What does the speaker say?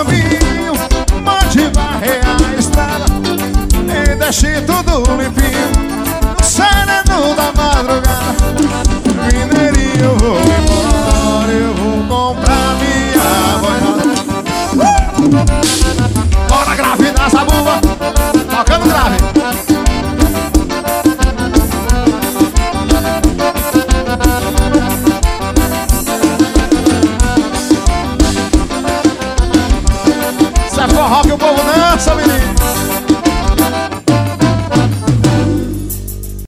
caminho, onde varrer a estrada e deixe tudo limpinho no sereno da madrugada. Mineirinho, eu vou embora, eu vou comprar minha boiada.